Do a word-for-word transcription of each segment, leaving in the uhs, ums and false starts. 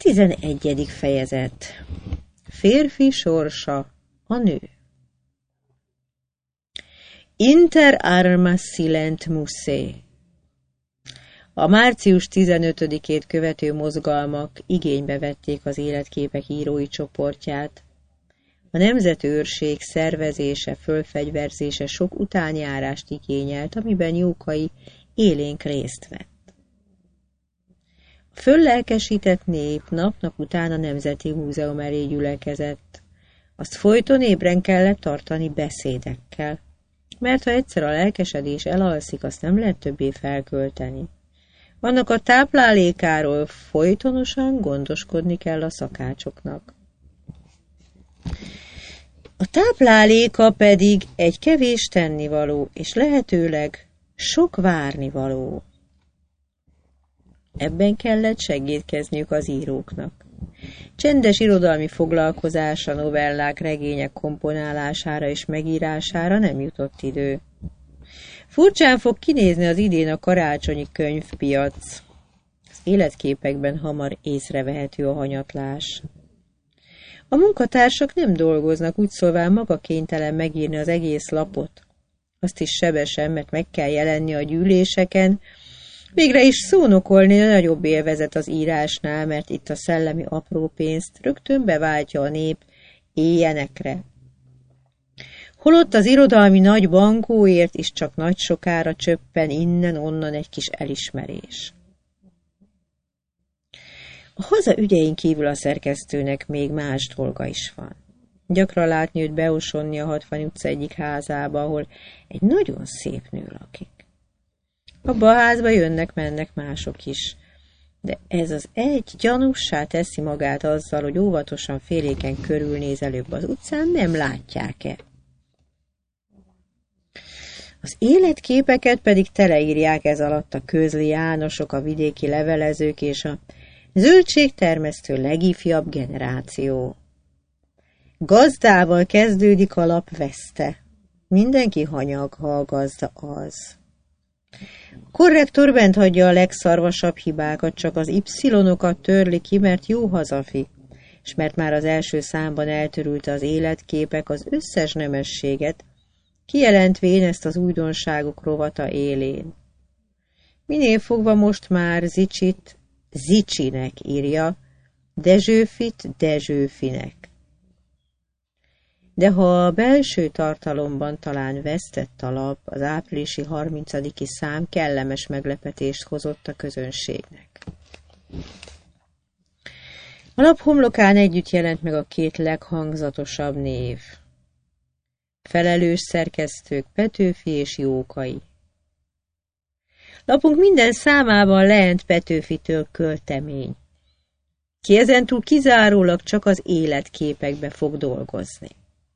Tizenegyedik fejezet. Férfi sorsa, a nő. Inter armas silent musse. A március tizenötödikét követő mozgalmak igénybe vették az életképek írói csoportját. A nemzetőrség szervezése, fölfegyverzése sok utánjárást igényelt, amiben Jókai élénk részt vett. A föllelkesített nép nap-nap után a Nemzeti Múzeum elé gyülekezett. Azt folyton ébren kellett tartani beszédekkel, mert ha egyszer a lelkesedés elalszik, azt nem lehet többé felkölteni. Annak a táplálékáról folytonosan gondoskodni kell a szakácsoknak. A tápláléka pedig egy kevés tennivaló, és lehetőleg sok várnivaló. Ebben kellett segítkezniük az íróknak. Csendes irodalmi foglalkozása, novellák, regények komponálására és megírására nem jutott idő. Furcsán fog kinézni az idén a karácsonyi könyvpiac. Az életképekben hamar észrevehető a hanyatlás. A munkatársak nem dolgoznak, úgy szólván maga kénytelen megírni az egész lapot. Azt is sebesen, mert meg kell jelenni a gyűléseken, végre is szónokolni a nagyobb élvezet az írásnál, mert itt a szellemi apró pénzt rögtön beváltja a nép éjjenekre. Holott az irodalmi nagy bankóért is csak nagy sokára csöppen innen-onnan egy kis elismerés. A haza ügyein kívül a szerkesztőnek még más dolga is van. Gyakran látni őt beosonni a Hatvany utca egyik házába, ahol egy nagyon szép nő lakik. Abba a házba jönnek-mennek mások is, de ez az egy gyanussá teszi magát azzal, hogy óvatosan féléken körülnéz előbb az utcán, nem látják-e. Az életképeket pedig teleírják ez alatt a közli Jánosok, a vidéki levelezők és a zöldségtermesztő legifjabb generáció. Gazdával kezdődik a lap veszte. Mindenki hanyag, ha a gazda az. A korrektor bent hagyja a legszarvasabb hibákat, csak az y-okat törli ki, mert jó hazafi, és mert már az első számban eltörülte az életképek az összes nemességet, kijelentvén ezt az újdonságok rovata élén. Minél fogva most már Zicsit Zicsinek írja, Dezsőfit Dezsőfinek. De ha a belső tartalomban talán vesztett a lap, az áprilisi harmincadiki szám kellemes meglepetést hozott a közönségnek. A lap homlokán együtt jelent meg a két leghangzatosabb név. Felelős szerkesztők Petőfi és Jókai. Lapunk minden számában leent Petőfitől költemény. Ki ezentúl kizárólag csak az életképekbe fog dolgozni.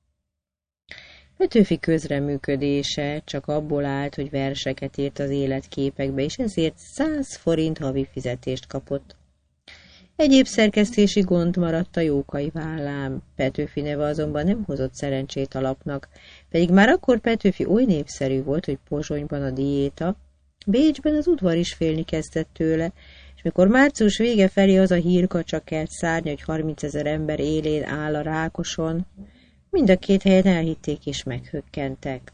Petőfi közreműködése csak abból állt, hogy verseket írt az életképekbe, és ezért száz forint havi fizetést kapott. Egyéb szerkesztési gond maradt a Jókai vállán. Petőfi neve azonban nem hozott szerencsét a lapnak, pedig már akkor Petőfi oly népszerű volt, hogy Pozsonyban a diéta, Bécsben az udvar is félni kezdett tőle, és mikor március vége felé az a hírkacsa kelt szárnya, hogy harmincezer ember élén áll a Rákoson, mind a két helyen elhitték és meghökkentek.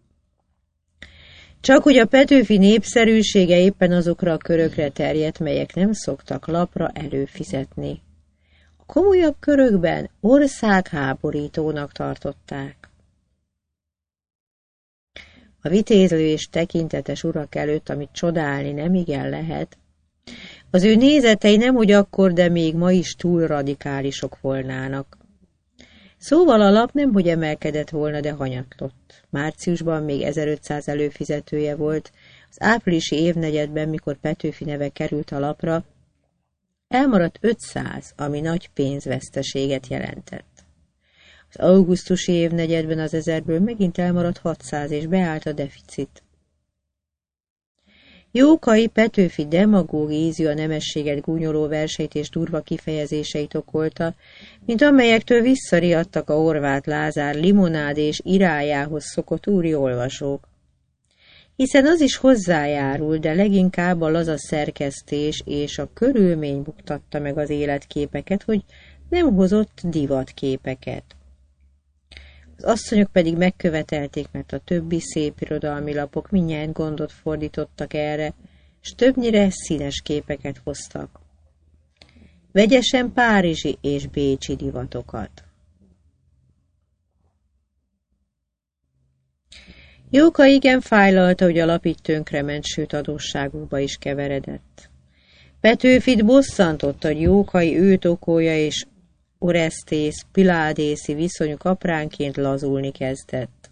Csak hogy a Petőfi népszerűsége éppen azokra a körökre terjedt, melyek nem szoktak lapra előfizetni. A komolyabb körökben országháborítónak tartották. A vitézlő és tekintetes urak előtt, amit csodálni nem igen lehet, az ő nézetei nemhogy akkor, de még ma is túl radikálisok volnának. Szóval a lap nemhogy emelkedett volna, de hanyatlott. Márciusban még ezerötszáz előfizetője volt, az áprilisi évnegyedben, mikor Petőfi neve került a lapra, elmaradt ötszáz, ami nagy pénzveszteséget jelentett. Az augusztusi évnegyedben az ezerből megint elmaradt hatszáz, és beállt a deficit. Jókai Petőfi demagóg ízű a nemességet gúnyoló verseit és durva kifejezéseit okolta, mint amelyektől visszariadtak a Horváth Lázár limonád és irályához szokott úri olvasók. hiszen az is hozzájárul, de leginkább a laza szerkesztés és a körülmény buktatta meg az életképeket, hogy nem hozott divatképeket. Az asszonyok pedig megkövetelték, mert a többi szép irodalmi lapok mindjárt gondot fordítottak erre, s többnyire színes képeket hoztak. Vegyesen párizsi és bécsi divatokat. Jóka igen fájlalta, hogy a lap így tönkrement, sőt adósságukba is keveredett. Petőfit bosszantotta, hogy Jókai őt okolja, és Oresztész, Piládészi viszonyuk apránként lazulni kezdett.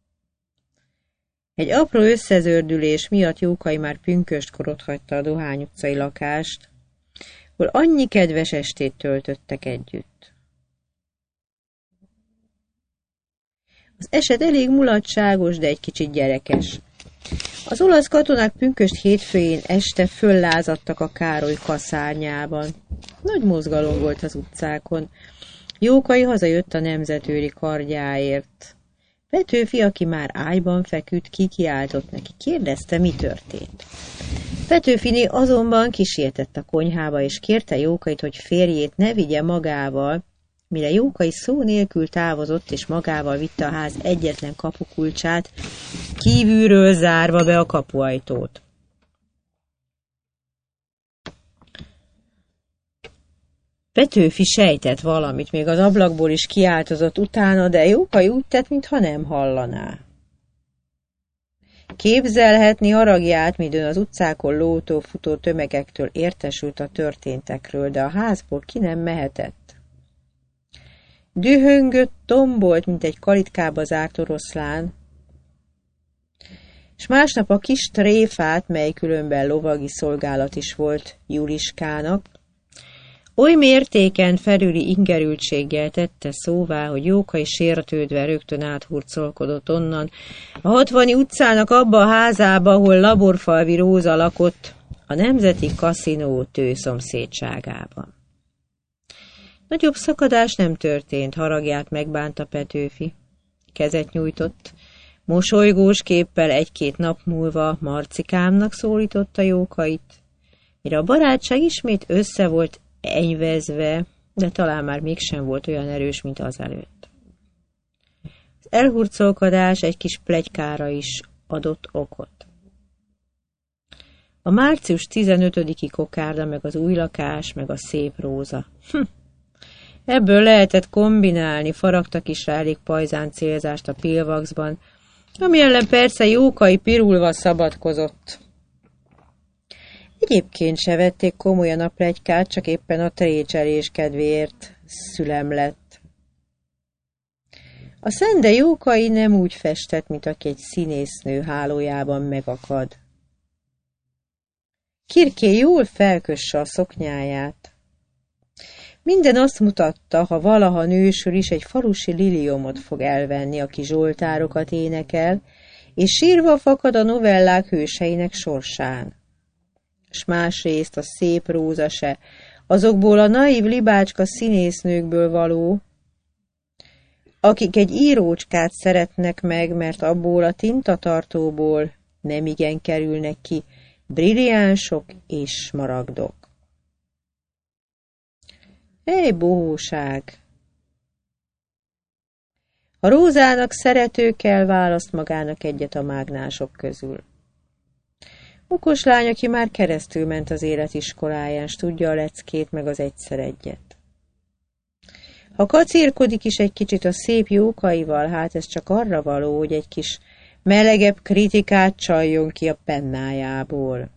Egy apró összezördülés miatt Jókai már pünköstkor otthagyta a Dohány utcai lakást, hol annyi kedves estét töltöttek együtt. Az eset elég mulatságos, de egy kicsit gyerekes. Az olasz katonák pünkösd hétfőjén este föllázadtak a Károly kaszárnyában. Nagy mozgalom volt az utcákon. Jókai hazajött a nemzetőri kardjáért. Petőfi, aki már ágyban feküdt, kikiáltott neki, kérdezte, mi történt. Petőfiné azonban kisietett a konyhába, és kérte Jókait, hogy férjét ne vigye magával, mire Jókai szó nélkül távozott, és magával vitte a ház egyetlen kapukulcsát, kívülről zárva be a kapuajtót. Petőfi sejtett valamit, még az ablakból is kiáltozott utána, de Jókai úgy tett, mintha nem hallaná. Képzelhetni haragját, midőn az utcákon lótó, futó tömegektől értesült a történtekről, de a házból ki nem mehetett. Dühöngött, tombolt, mint egy kalitkába zárt oroszlán, és másnap a kis tréfát, mely különben lovagi szolgálat is volt Juliskának, oly mértéken felüli ingerültséggel tette szóvá, hogy Jókai sértődve rögtön áthurcolkodott onnan, a hatvani utcának abba a házába, ahol Laborfalvi Róza lakott, a Nemzeti Kaszinó tőszomszédságában. Nagyobb szakadás nem történt, haragját megbánta Petőfi. Kezet nyújtott, mosolygós képpel egy-két nap múlva Marcikámnak szólította Jókait, mire a barátság ismét össze volt enyvezve, de talán már mégsem volt olyan erős, mint azelőtt. Az elhurcolkodás egy kis pletykára is adott okot. A március tizenötödiki kokárda, meg az új lakás, meg a szép Róza. Hm. Ebből lehetett kombinálni, faragtak is rá elég pajzán célzást a Pilvaxban, ami ellen persze Jókai pirulva szabadkozott. Egyébként se vették komolyan a pletykát, csak éppen a trécselés kedvéért szülem lett. A szende Jókai nem úgy festett, mint aki egy színésznő hálójában megakad. Kirké jól felkösse a szoknyáját. Minden azt mutatta, ha valaha nősül is, egy falusi liliomot fog elvenni, aki zsoltárokat énekel, és sírva fakad a novellák hőseinek sorsán. S másrészt a szép Róza se, azokból a naív libácska színésznőkből való, akik egy írócskát szeretnek meg, mert abból a tintatartóból nemigen kerülnek ki brilliánsok és smaragdok. Ej, bohóság! A Rózának szeretőkkel választ magának egyet a mágnások közül. Okos lány, aki már keresztül ment az életiskoláján, s tudja a leckét meg az egyszer egyet. Ha kacérkodik is egy kicsit a szép Jókaival, hát ez csak arra való, hogy egy kis melegebb kritikát csaljon ki a pennájából.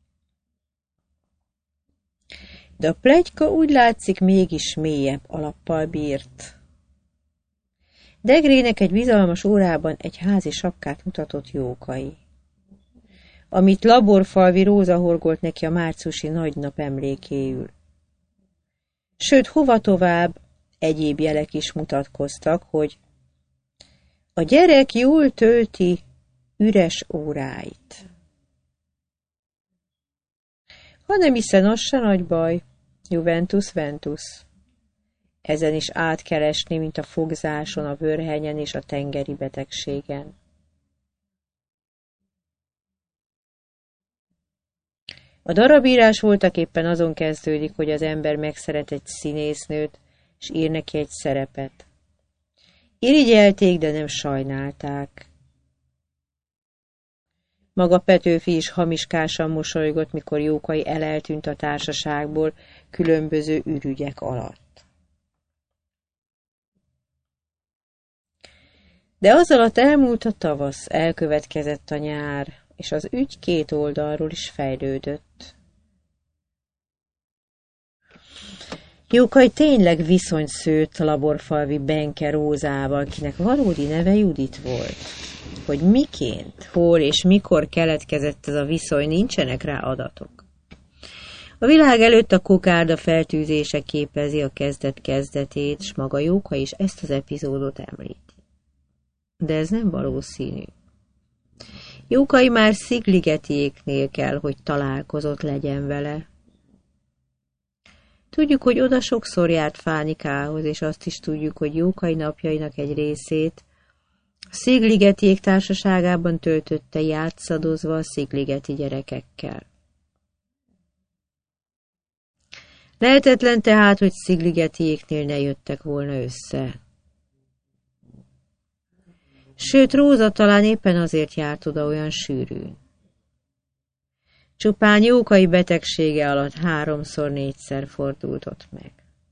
De a pletyka úgy látszik mégis mélyebb alappal bírt. Degrének egy bizalmas órában egy házi sapkát mutatott Jókai, amit Laborfalvi Róza horgolt neki a márciusi nagynap emlékéül. Sőt, hova tovább, egyéb jelek is mutatkoztak, hogy a gyerek jól tölti üres óráit. Hanem hiszen az se nagy baj, Juventus Ventus. Ezen is át kell esni, mint a fogzáson, a vörhenyen és a tengeri betegségen. A darabírás voltaképpen azon kezdődik, hogy az ember megszeret egy színésznőt, és ír neki egy szerepet. Irigyelték, de nem sajnálták. Maga Petőfi is hamiskásan mosolygott, mikor Jókai eleltűnt a társaságból különböző ürügyek alatt. De az alatt elmúlt a tavasz, elkövetkezett a nyár, és az ügy két oldalról is fejlődött. Jókai tényleg viszonyt szőtt laborfalvi Benke Rózával, kinek valódi neve Judit volt. Hogy miként, hol és mikor keletkezett ez a viszony, nincsenek rá adatok. A világ előtt a kokárda feltűzése képezi a kezdet kezdetét, s maga Jókai is ezt az epizódot említi. De ez nem valószínű. Jókai már Szigligetiéknél kell, hogy találkozott legyen vele. Tudjuk, hogy oda sokszor járt Fánikához, és azt is tudjuk, hogy Jókai napjainak egy részét a Szigligetiék társaságában töltötte játszadozva a szigligeti gyerekekkel. Lehetetlen tehát, hogy Szigligetiéknél ne jöttek volna össze. Sőt, Róza talán éppen azért járt oda olyan sűrűn. Csupán Jókai betegsége alatt háromszor-négyszer fordult ott meg.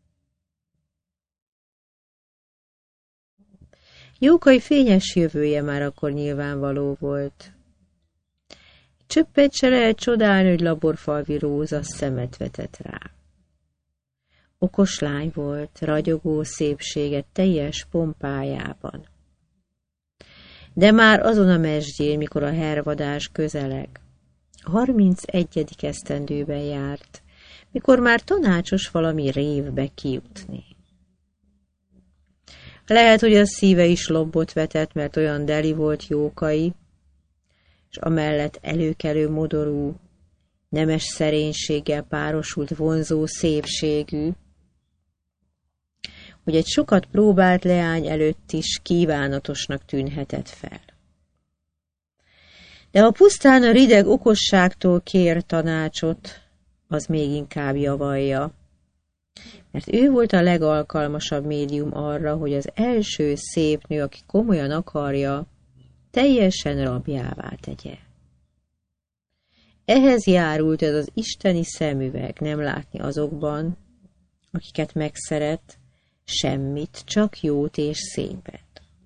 Jókai fényes jövője már akkor nyilvánvaló volt. Csöppet se lehet csodálni, hogy laborfalvi Róza szemet vetett rá. Okos lány volt, ragyogó szépsége teljes pompájában. De már azon a mesdjén, mikor a hervadás közeleg, harmincegyedik esztendőben járt, mikor már tanácsos valami révbe kijutni. Lehet, hogy a szíve is lobbot vetett, mert olyan deli volt Jókai, és amellett előkelő modorú, nemes szerénységgel párosult vonzó szépségű, hogy egy sokat próbált leány előtt is kívánatosnak tűnhetett fel. De ha pusztán a rideg okosságtól kér tanácsot, az még inkább javalja, mert ő volt a legalkalmasabb médium arra, hogy az első szép nő, aki komolyan akarja, teljesen rabjává tegye. Ehhez járult ez az isteni szemüveg, nem látni azokban, akiket megszeret, semmit, csak jót és szépet.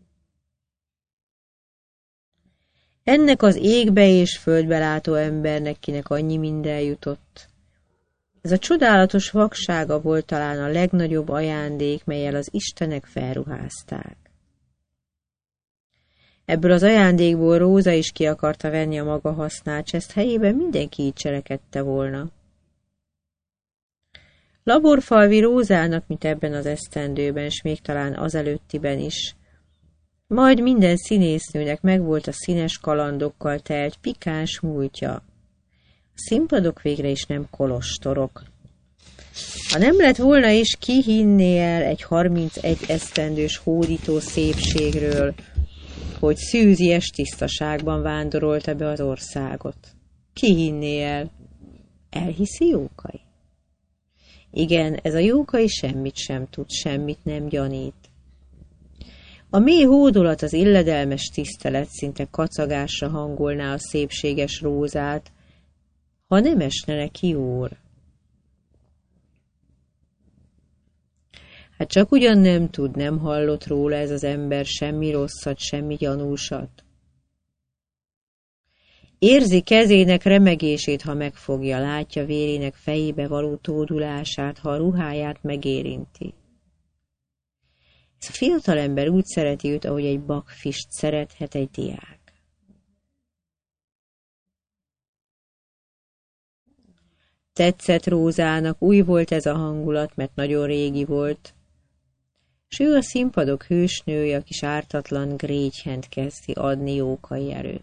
Ennek az égbe és földbe látó embernek, kinek annyi minden jutott, ez a csodálatos vaksága volt talán a legnagyobb ajándék, mellyel az istenek felruházták. Ebből az ajándékból Róza is ki akarta venni a maga hasznát, s ezt helyében mindenki így cselekedte volna. Laborfalvi Rózának, mint ebben az esztendőben, s még talán azelőttiben is, majd minden színésznőnek megvolt a színes kalandokkal telt pikáns múltja. A színpadok végre is nem kolostorok. Ha nem lett volna is, ki hinné el egy harmincegy esztendős hódító szépségről, hogy szűzies tisztaságban vándorolta be az országot? Ki hinné el? Elhiszi Jókai? Igen, ez a Jókai semmit sem tud, semmit nem gyanít. A mély hódolat, az illedelmes tisztelet szinte kacagásra hangolná a szépséges Rózát, ha nem esne neki ór. Hát csak ugyan nem tud, nem hallott róla ez az ember semmi rosszat, semmi gyanúsat. Érzi kezének remegését, ha megfogja, látja vérének fejébe való tódulását, ha a ruháját megérinti. Ez a fiatalember úgy szereti őt, ahogy egy bakfist szerethet egy diák. Tetszett Rózának, új volt ez a hangulat, mert nagyon régi volt, s ő a színpadok hősnője, a kis ártatlan Grégyhent kezdi adni Jókai előtt.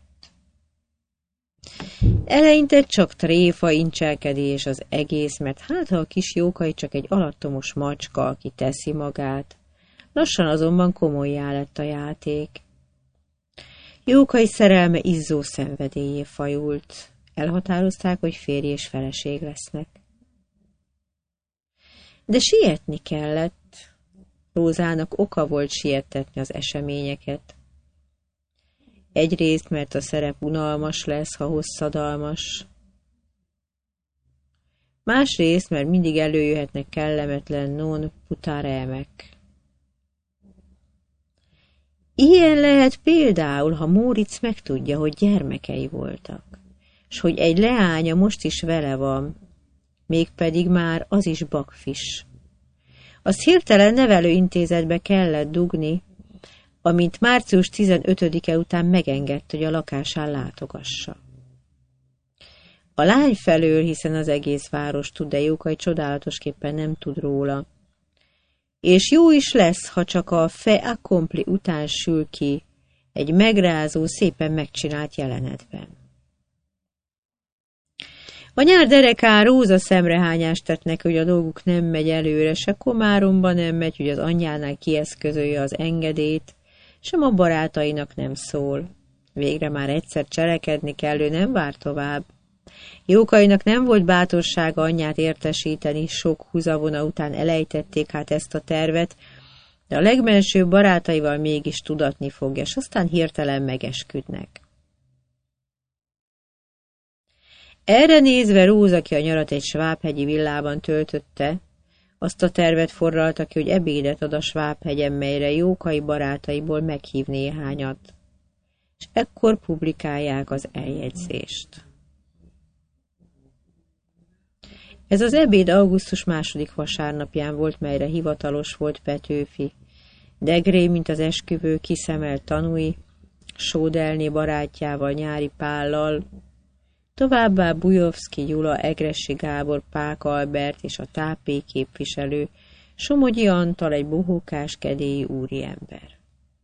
Eleinte csak tréfa, incselkedés az egész, mert hát ha a kis Jókai csak egy alattomos macska, aki teszi magát, lassan azonban komollyá lett a játék. Jókai szerelme izzó szenvedélyé fajult. Elhatározták, hogy férj és feleség lesznek. De sietni kellett. Rózának oka volt siettetni az eseményeket. Egyrészt, mert a szerep unalmas lesz, ha hosszadalmas. Másrészt, mert mindig előjöhetnek kellemetlen non putaremek. Ilyen lehet például, ha Móricz megtudja, hogy gyermekei voltak, s hogy egy leánya most is vele van, mégpedig már az is bakfis. Azt hirtelen nevelőintézetbe kellett dugni, amint március tizenötödike után megengedte, hogy a lakásán látogassa. A lány felől, hiszen az egész város tud, de Jókai csodálatosképpen nem tud róla. És jó is lesz, ha csak a fait accompli után sül ki egy megrázó, szépen megcsinált jelenetben. A nyár derekán Róza szemrehányást tett neki, hogy a dolguk nem megy előre, se Komáromba nem megy, hogy az anyjánál kieszközölje az engedélyt, sem a barátainak nem szól. Végre már egyszer cselekedni kell, ő nem vár tovább. Jókainak nem volt bátorsága anyját értesíteni, sok húzavona után elejtették hát ezt a tervet, de a legmensőbb barátaival mégis tudatni fogja, s aztán hirtelen megesküdnek. Erre nézve Róza, aki a nyarat egy svábhegyi villában töltötte, azt a tervet forralta ki, hogy ebédet ad a Svábhegyen, melyre Jókai barátaiból meghív néhányat, és ekkor publikálják az eljegyzést. Ez az ebéd augusztus második vasárnapján volt, melyre hivatalos volt Petőfi. Degré, mint az esküvő, kiszemelt tanúi, Sódelné barátjával, Nyári Pállal, továbbá Bujovszki Gyula, Egressi Gábor, Pák Albert és a tápé képviselő, Somogyi Antal, egy bohókás, kedélyi úriember.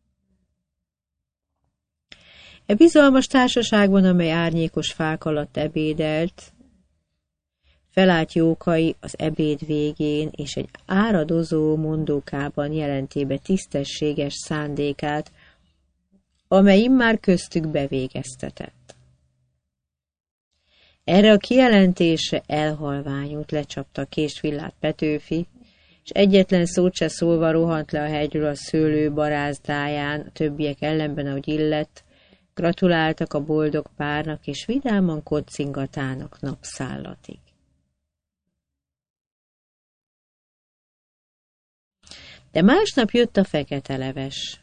E bizalmas társaságban, amely árnyékos fák alatt ebédelt, felállt Jókai az ebéd végén, és egy áradozó mondókában jelenti be tisztességes szándékát, amely immár köztük bevégeztetett. Erre a kijelentésre elhalványult, lecsapta a késvillát Petőfi, és egyetlen szót se szólva rohant le a hegyről a szőlő barázdáján, a többiek ellenben, ahogy illett, gratuláltak a boldog párnak, és vidáman kocingatának napszállatig. De másnap jött a fekete leves.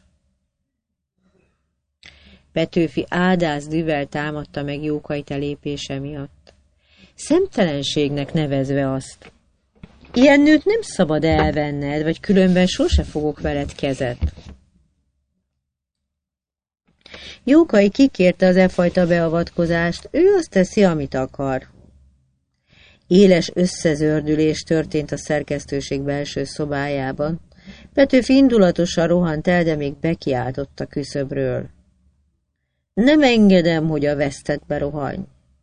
Petőfi áldász dühvel támadta meg Jókai telépése miatt. Szemtelenségnek nevezve azt. Ilyen nőt nem szabad elvenned, vagy különben sose fogok veled kezet. Jókai kikérte az e fajta beavatkozást, ő azt teszi, amit akar. Éles összezördülés történt a szerkesztőség belső szobájában. Petőfi indulatosan rohant el, de még bekiáltott a küszöbről. Nem engedem, hogy a vesztedbe rohanj.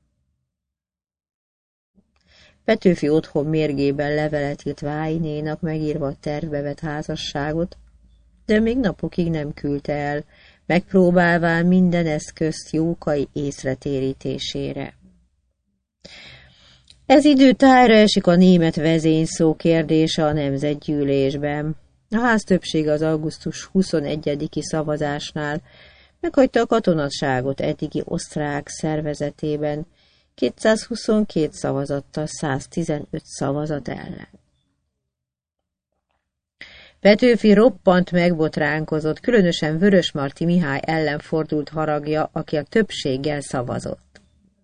Petőfi otthon mérgében levelet írt Váinénak, megírva a tervbe vett házasságot, de még napokig nem küldte el, megpróbálván minden eszközt Jókai észretérítésére. Ez idő tájra esik a német vezényszó kérdése a nemzetgyűlésben. A ház többsége az augusztus huszonegyediki szavazásnál meghagyta a katonasságot eddigi osztrák szervezetében kétszázhuszonkét szavazattal száztizenöt szavazat ellen. Petőfi roppant megbotránkozott, különösen Vörösmarty Mihály ellen fordult haragja, aki a többséggel szavazott.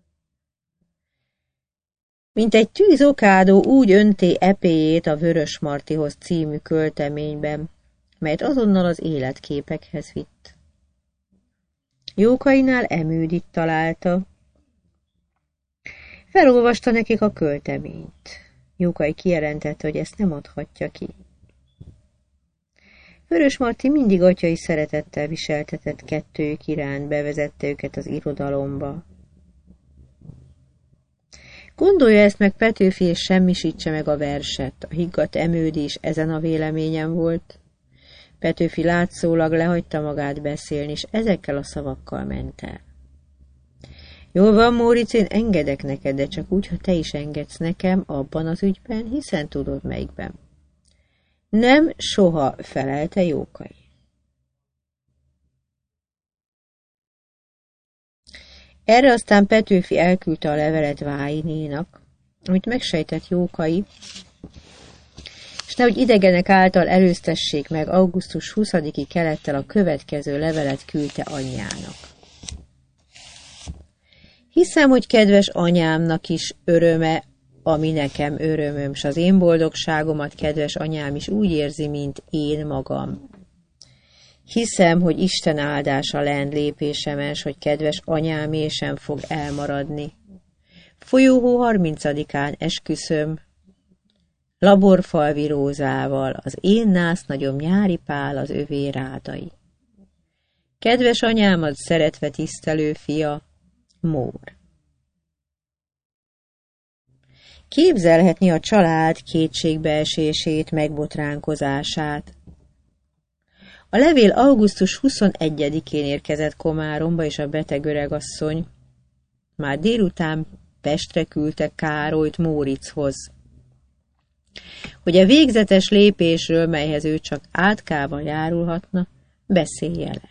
Mint egy tűzokádó úgy önté epéjét a Vörösmartyhoz című költeményben, melyet azonnal az életképekhez vitt. Jókainál Emődit találta. Felolvasta nekik a költeményt. Jókai kijelentette, hogy ezt nem adhatja ki. Vörösmarty mindig atyai szeretettel viseltetett kettőjük iránt, bevezette őket az irodalomba. Gondolja ezt meg Petőfi, és semmisítse meg a verset. A higgadt Emődi is ezen a véleményen volt. Petőfi látszólag lehagyta magát beszélni, és ezekkel a szavakkal ment el. Jól van, Móricz, én engedek neked, de csak úgy, ha te is engedsz nekem abban az ügyben, hiszen tudod melyikben. Nem, soha, felelte Jókai. Erre aztán Petőfi elküldte a levelet Váinénak, amit megsejtett Jókai, és nehogy idegenek által előztessék meg, augusztus huszadiki kelettel a következő levelet küldte anyjának. Hiszem, hogy kedves anyámnak is öröme, ami nekem örömöm, s az én boldogságomat kedves anyám is úgy érzi, mint én magam. Hiszem, hogy Isten áldása lend lépésemen, s hogy kedves anyámé sem fog elmaradni. Folyóhó harmincadikán esküszöm, Laborfalvi Rózával, az én násznagyom Nyári Pál, az övé Rádai. Kedves anyámat szeretve tisztelő fia, Mór. Képzelhetni a család kétségbeesését, megbotránkozását. A levél augusztus huszonegyedikén érkezett Komáromba, és a beteg öregasszony már délután Pestre küldte Károlyt Móriczhoz, hogy a végzetes lépésről, melyhez ő csak átkával járulhatna, beszélje le.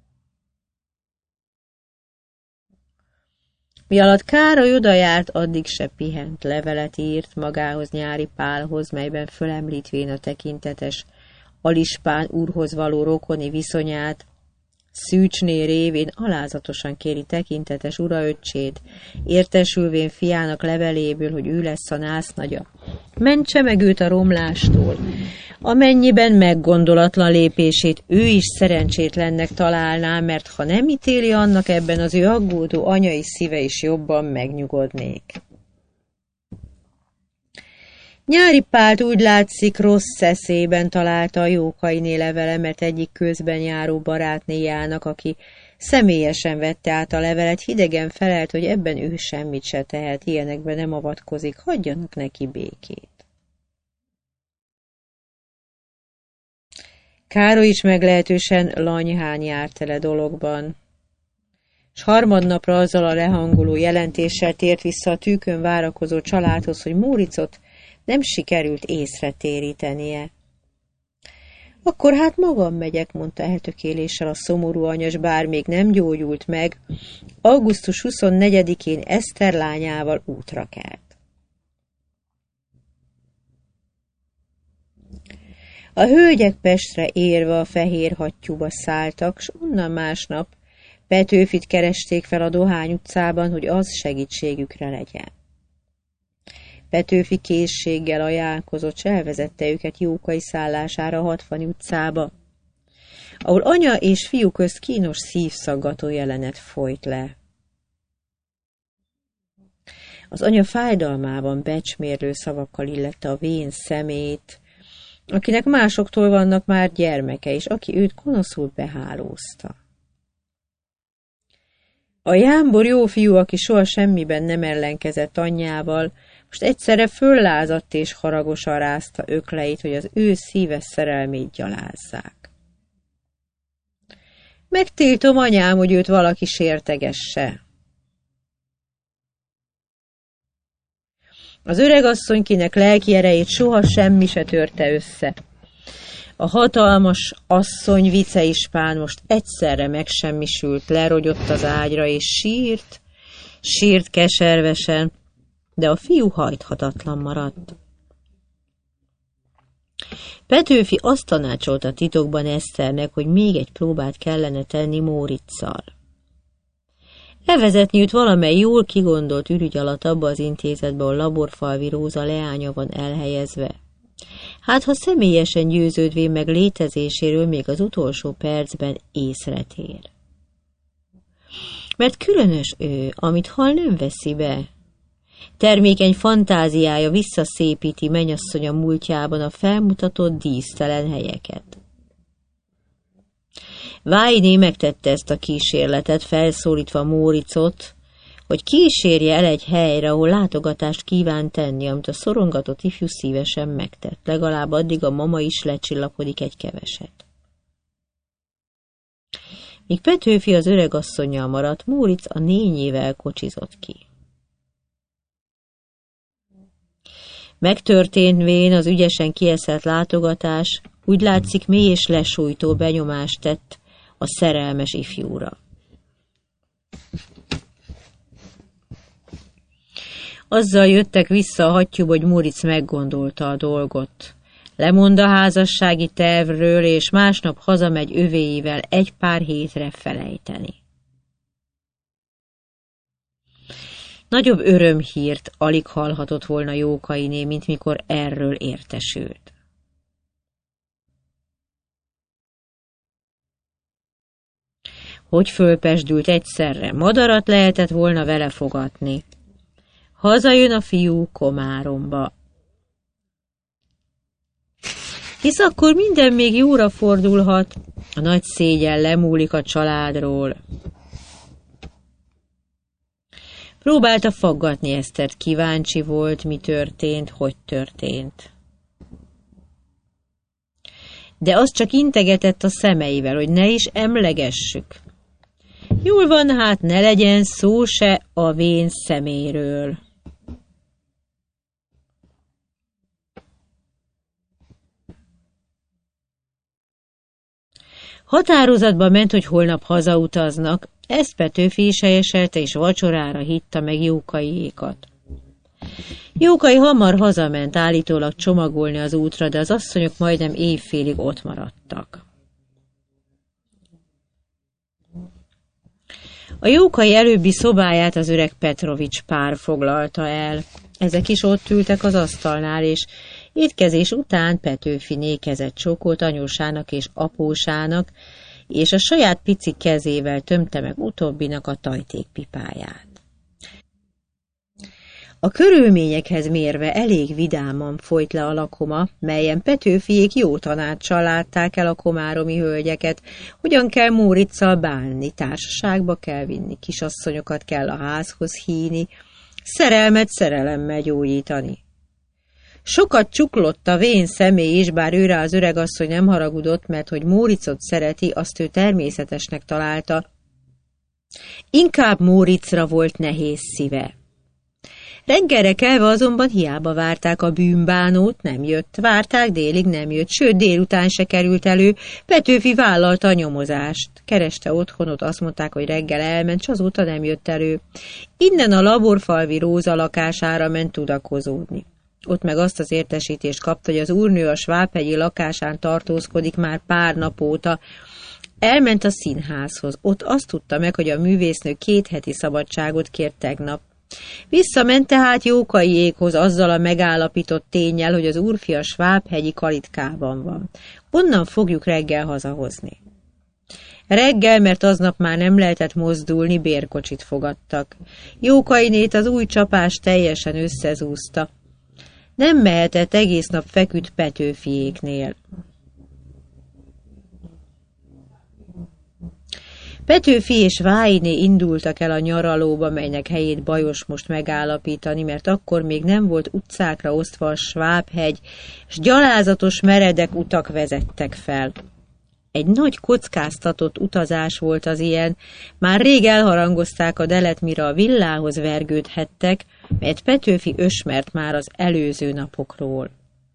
Mi alatt Károly odajárt, addig se pihent, levelet írt magához Nyári Pálhoz, melyben fölemlítvén a tekintetes Alispán úrhoz való rokoni viszonyát, Szűcsné révén alázatosan kéri tekintetes uraöccsét, értesülvén fiának leveléből, hogy ő lesz a násznagya. Mentse meg őt a romlástól, amennyiben meggondolatlan lépését ő is szerencsétlennek találná, mert ha nem ítéli annak, ebben az ő aggódó anyai szíve is jobban megnyugodnék. Nyári Pált úgy látszik rossz eszében találta a Jókainé levele, mert egyik közben járó barátnéjának, aki személyesen vette át a levelet, hidegen felelt, hogy ebben ő semmit se tehet, ilyenekben nem avatkozik, hagyjanak neki békét. Károly is meglehetősen lanyhán járt tele dologban, s harmadnapra azzal a lehangoló jelentéssel tért vissza a tűkön várakozó családhoz, hogy Móriczot nem sikerült észre térítenie. Akkor hát magam megyek, mondta eltökéléssel a szomorú anyas, bár még nem gyógyult meg, augusztus huszonnegyedikén Eszter lányával útra kelt. A hölgyek Pestre érve a fehér hattyúba szálltak, s onnan másnap Petőfit keresték fel a Dohány utcában, hogy az segítségükre legyen. Petőfi készséggel ajánlkozott, s elvezette őket Jókai szállására a Hatvani utcába, ahol anya és fiú közt kínos szívszaggató jelenet folyt le. Az anya fájdalmában becsmérlő szavakkal illette a vén szemét, akinek másoktól vannak már gyermeke, és aki őt gonoszul behálózta. A jámbor jó fiú, aki soha semmiben nem ellenkezett anyjával, most egyszerre föllázadt és haragosan rázta ökleit, hogy az ő szíves szerelmét gyalázzák. Megtiltom, anyám, hogy őt valaki sértegesse. Az öregasszony, kinek lelki erejét soha semmi se törte össze. A hatalmas asszony viceispán most egyszerre megsemmisült, lerogyott az ágyra, és sírt, sírt keservesen, de a fiú hajthatatlan maradt. Petőfi azt tanácsolta titokban Eszternek, hogy még egy próbát kellene tenni Móriczal. Levezetni őt valamely jól kigondolt ürügy alatt abba az intézetbe, ahol Laborfalvi Róza leánya van elhelyezve. Hát, ha személyesen győződvén meg létezéséről még az utolsó percben észretér. Mert különös ő, amit hal nem veszi be. Termékeny fantáziája visszaszépíti mennyasszonya múltjában a felmutatott dísztelen helyeket. Váiné megtette ezt a kísérletet, felszólítva Móriczot, hogy kísérje el egy helyre, ahol látogatást kíván tenni, amit a szorongatott ifjú szívesen megtett. Legalább addig a mama is lecsillapodik egy keveset. Míg Petőfi az öregasszonnyal maradt, Móricz a nényével kocsizott ki. Megtörténvén az ügyesen kieszelt látogatás, úgy látszik mély és lesújtó benyomást tett a szerelmes ifjúra. Azzal jöttek vissza a hattyúba, hogy Móricz meggondolta a dolgot. Lemond a házassági tervről, és másnap hazamegy övéivel egy pár hétre felejteni. Nagyobb örömhírt alig hallhatott volna Jókainé, mint mikor erről értesült. Hogy fölpesdült egyszerre, madarat lehetett volna vele fogatni. Hazajön a fiú Komáromba. Hisz akkor minden még jóra fordulhat, a nagy szégyen lemúlik a családról. Próbálta faggatni Esztert, kíváncsi volt, mi történt, hogy történt. De az csak integetett a szemeivel, hogy ne is emlegessük. Jól van, hát ne legyen szó se a vén szeméről. Határozatba ment, hogy holnap hazautaznak, ezt Petőfi is helyeselte, és vacsorára hitta meg Jókaiékat. Jókai hamar hazament állítólag csomagolni az útra, de az asszonyok majdnem évfélig ott maradtak. A Jókai előbbi szobáját az öreg Petrovics pár foglalta el. Ezek is ott ültek az asztalnál, és étkezés után Petőfiné kezet csókolt anyósának és apósának, és a saját pici kezével tömte meg utóbbinak a tajtékpipáját. A körülményekhez mérve elég vidáman folyt le a lakoma, melyen Petőfiék jó tanáccsal látták el a komáromi hölgyeket, hogyan kell Móriczal bánni, társaságba kell vinni, kisasszonyokat kell a házhoz híni, szerelmet szerelemmel gyógyítani. Sokat csuklott a vén személy is, bár őre az öregasszony nem haragudott, mert hogy Móriczot szereti, azt ő természetesnek találta. Inkább Móriczra volt nehéz szíve. Reggelre kelve azonban hiába várták a bűnbánót, nem jött, várták, délig nem jött, sőt délután se került elő, Petőfi vállalta a nyomozást. Kereste otthonot, azt mondták, hogy reggel elment, s azóta nem jött elő. Innen a laborfalvi Róza lakására ment tudakozódni. Ott meg azt az értesítést kapta, hogy az úrnő a svábhegyi lakásán tartózkodik már pár nap óta. Elment a színházhoz. Ott azt tudta meg, hogy a művésznő két heti szabadságot kért tegnap. Visszament tehát Jókaiékhoz azzal a megállapított ténnyel, hogy az úrfia svábhegyi kalitkában van. Onnan fogjuk reggel hazahozni. Reggel, mert aznap már nem lehetett mozdulni, bérkocsit fogadtak. Jókainét az új csapás teljesen összezúzta. Nem mehetett, egész nap feküdt Petőfiéknél. Petőfi és Váiné indultak el a nyaralóba, melynek helyét bajos most megállapítani, mert akkor még nem volt utcákra osztva a Svábhegy, s gyalázatos meredek utak vezettek fel. Egy nagy kockáztatott utazás volt az ilyen, már rég elharangozták a delet, mire a villához vergődhettek, mert Petőfi ösmert már az előző napokról.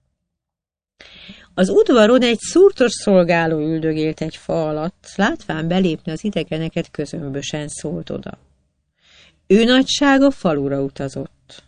Az udvaron egy szúrtos szolgáló üldögélt egy fa alatt, látván belépni az idegeneket közömbösen szólt oda. Ő nagysága falura utazott.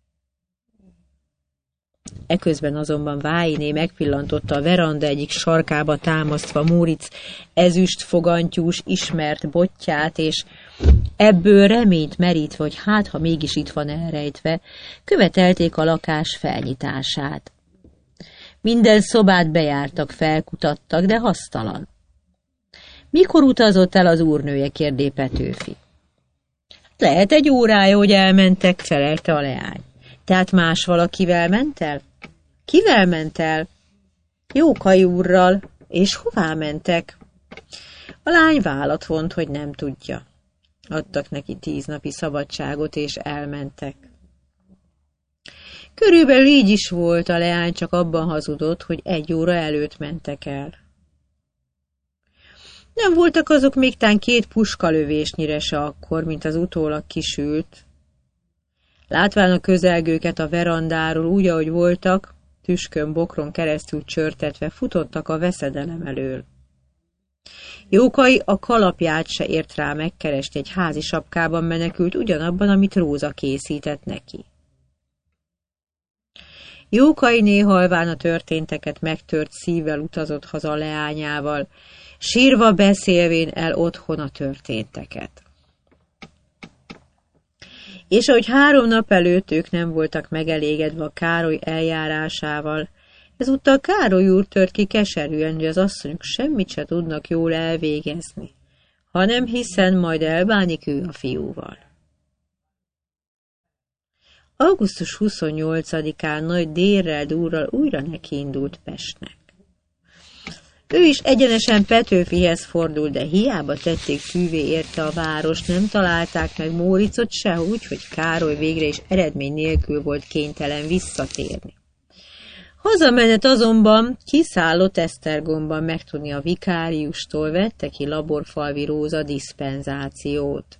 Eközben azonban Váiné megpillantotta a veranda egyik sarkába támasztva Móricz ezüst fogantyús ismert botját, és ebből reményt merítve, hogy hát, ha mégis itt van elrejtve, követelték a lakás felnyitását. Minden szobát bejártak, felkutattak, de hasztalan. Mikor utazott el az úrnője, kérdé Petőfi. Lehet egy órája, hogy elmentek, felelte a leány. Tehát más valakivel ment el? Kivel ment el? Jókai úrral. És hová mentek? A lány vállat vont, hogy nem tudja. Adtak neki tíz napi szabadságot, és elmentek. Körülbelül így is volt, a leány csak abban hazudott, hogy egy óra előtt mentek el. Nem voltak azok még tán két puskalövésnyire se akkor, mint az utólag kisült. Látván a közelgőket a verandáról úgy, ahogy voltak, tüskön bokron keresztül csörtetve futottak a veszedelem elől. Jókai a kalapját se ért rá megkeresti, egy házi sapkában menekült ugyanabban, amit Róza készített neki. Jókai halván a történteket megtört szívvel utazott haza leányával, sírva beszélvén el otthon a történteket. És ahogy három nap előtt ők nem voltak megelégedve a Károly eljárásával, ezúttal Károly úr tört ki keserűen, hogy az asszonyok semmit se tudnak jól elvégezni, hanem hiszen majd elbánik ő a fiúval. augusztus huszonnyolcadikán nagy dérrel durral újra nekiindult Pestnek. Ő is egyenesen Petőfihez fordult, de hiába tették fűvé érte a város, nem találták meg Móricot sehogy, hogy Károly végre is eredmény nélkül volt kénytelen visszatérni. Hazamenet azonban kiszállott Esztergomban megtudni a vikáriustól, vette ki Laborfalvi Róza diszpenzációt.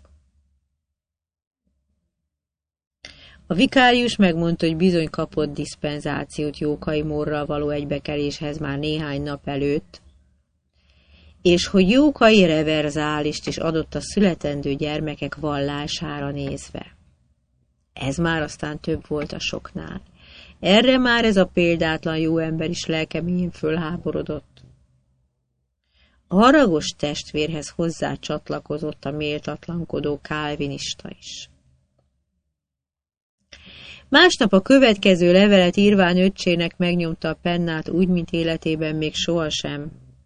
A vikárius megmondta, hogy bizony kapott diszpenzációt Jókai Mórral való egybekeréshez már néhány nap előtt, és hogy Jókai reverzálist is adott a születendő gyermekek vallására nézve. Ez már aztán több volt a soknál. Erre már ez a példátlan jó ember is lelkeményén fölháborodott. A haragos testvérhez hozzá csatlakozott a méltatlankodó kálvinista is. Másnap a következő levelet írván öccsének megnyomta a pennát úgy, mint életében még sohasem.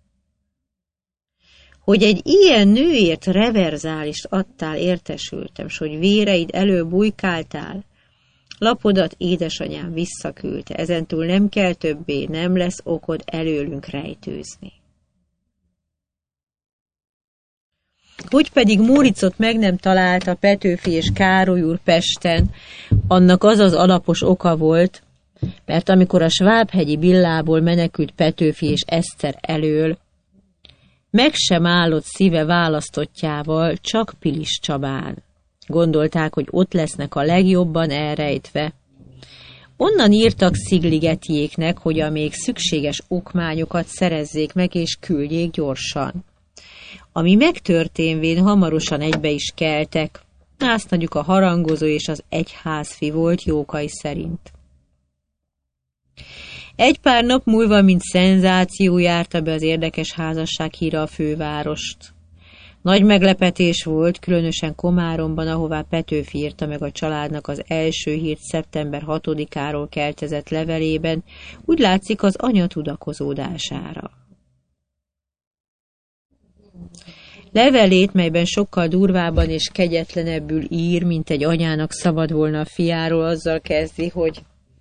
Hogy egy ilyen nőért reverzálist adtál, értesültem, s hogy véreid elől bujkáltál, lapodat édesanyám visszaküldte, ezentúl nem kell többé, nem lesz okod előlünk rejtőzni. Hogy pedig Móricot meg nem találta Petőfi és Károly úr Pesten, annak az az alapos oka volt, mert amikor a svábhegyi villából menekült Petőfi és Eszter elől, meg sem állott szíve választottjával, csak Pilis Csabán. Gondolták, hogy ott lesznek a legjobban elrejtve. Onnan írtak Szigligetiéknek, hogy a még szükséges okmányokat szerezzék meg és küldjék gyorsan. Ami megtörténvén hamarosan egybe is keltek, násznagyuk a harangozó és az egyházfi volt Jókai szerint. Egy pár nap múlva, mint szenzáció, járta be az érdekes házasság híre a fővárost. Nagy meglepetés volt, különösen Komáromban, ahová Petőfi írta meg a családnak az első hírt szeptember hatodikáról keltezett levelében, úgy látszik az anya tudakozódására. Levelét, melyben sokkal durvábban és kegyetlenebbül ír, mint egy anyának szabad volna a fiáról, azzal kezdi, hogy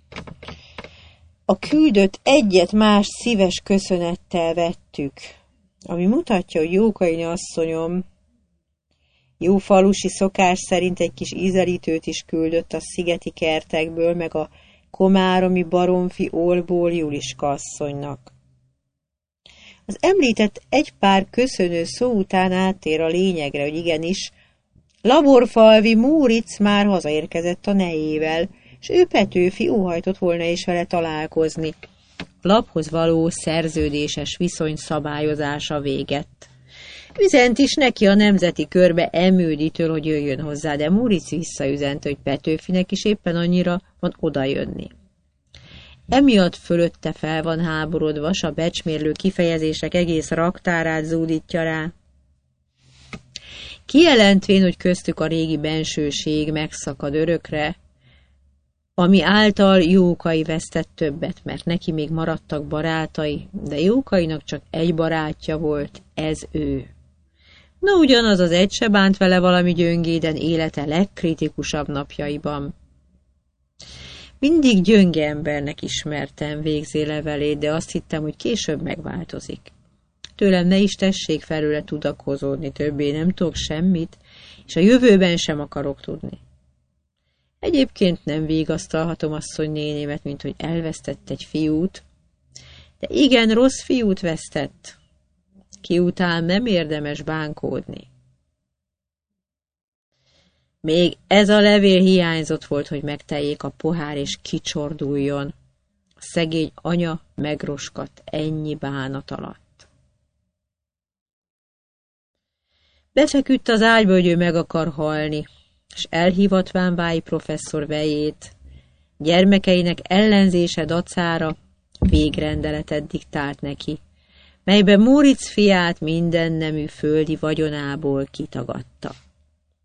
a küldött egyet más szíves köszönettel vettük, ami mutatja, hogy Jókai asszonyom jó falusi szokás szerint egy kis ízelítőt is küldött a szigeti kertekből, meg a komáromi baromfi olból Juliska asszonynak. Az említett egy pár köszönő szó után áttér a lényegre, hogy igenis, Laborfalvi Móric már hazaérkezett a nejével, s ő Petőfi óhajtott volna is vele találkozni. A laphoz való szerződéses viszony szabályozása végett. Üzent is neki a nemzeti körbe Emőditől, hogy jöjjön hozzá, de Móric visszaüzent, hogy Petőfinek is éppen annyira van odajönni. Emiatt fölötte fel van háborodva, s a becsmérlő kifejezések egész raktárát zúdítja rá. Kijelentvén, hogy köztük a régi bensőség megszakad örökre, ami által Jókai vesztett többet, mert neki még maradtak barátai, de Jókainak csak egy barátja volt, ez ő. Na ugyanaz az egy se bánt vele valami gyöngéden élete legkritikusabb napjaiban. Mindig gyönge embernek ismertem végzé levelét, de azt hittem, hogy később megváltozik. Tőlem ne is tessék felőle tudakozódni, többé nem tudok semmit, és a jövőben sem akarok tudni. Egyébként nem vigasztalhatom asszony nénémet, mint hogy elvesztett egy fiút, de igen, rossz fiút vesztett. ki után nem érdemes bánkódni. Még ez a levél hiányzott volt, hogy megteljék a pohár és kicsorduljon. A szegény anya megroskadt ennyi bánat alatt. Befeküdt az ágyba, hogy ő meg akar halni, és elhívatván Váj professzor vejét, gyermekeinek ellenzése dacára végrendeletet diktált neki, melyben Móricz fiát minden nemű földi vagyonából kitagadta.